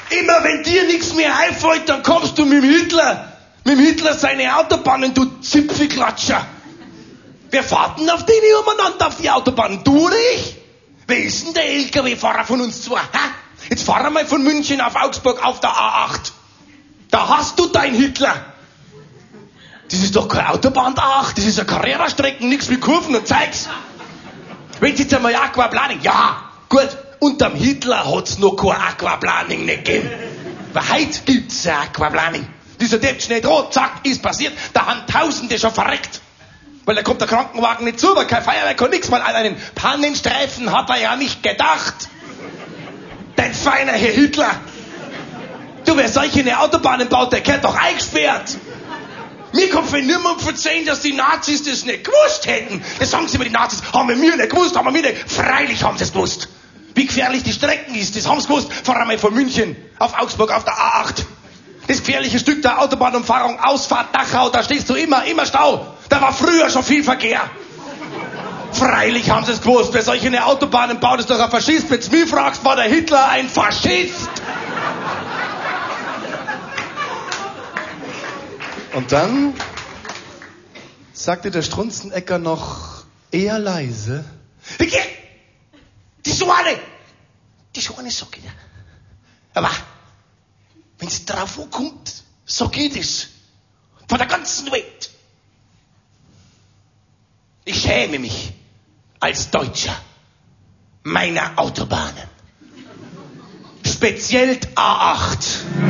Immer wenn dir nichts mehr einfällt, dann kommst du mit dem Hitler. Mit dem Hitler seine Autobahnen, du Zipfelklatscher. Wer fährt denn auf denen umeinander auf die Autobahnen? Du oder ich? Wer ist denn der LKW-Fahrer von uns zwei? Ha? Jetzt fahr einmal von München auf Augsburg auf der A8. Da hast du dein Hitler. Das ist doch keine Autobahn A8, das ist eine Carrera-Strecke, nichts mit Kurven und Zeugs. Wenn jetzt einmal Aquaplaning, ja, gut, unterm Hitler hat's noch kein Aquaplaning nicht gegeben. Weil heute gibt's ein Aquaplaning. Dieser Depp schnell rot, zack, ist passiert. Da haben Tausende schon verreckt. Weil da kommt der Krankenwagen nicht zu, weil kein Feuerwerk und nichts. Mal an einen Pannenstreifen hat er ja nicht gedacht. Dein feiner Herr Hitler. Du, wer solche eine Autobahnen baut, der gehört doch eingesperrt. Mir kommt für niemand verzeihen, dass die Nazis das nicht gewusst hätten. Das sagen sie immer, die Nazis, haben wir nicht gewusst, haben wir nicht. Freilich haben sie es gewusst. Wie gefährlich die Strecken ist, das haben sie gewusst. Fahr einmal von München auf Augsburg auf der A8. Das gefährliche Stück der Autobahnumfahrung, Ausfahrt Dachau, da stehst du immer Stau. Da war früher schon viel Verkehr. Freilich haben sie es gewusst. Wer solche eine Autobahnen baut, ist doch ein Faschist. Wenn du mich fragst, war der Hitler ein Faschist. Und dann sagte der Strunzenecker noch eher leise. Die so eine sag ich dir. Aber wenn es drauf ankommt, sag ich das. Von der ganzen Welt. Ich schäme mich als Deutscher meiner Autobahnen. Speziell A8.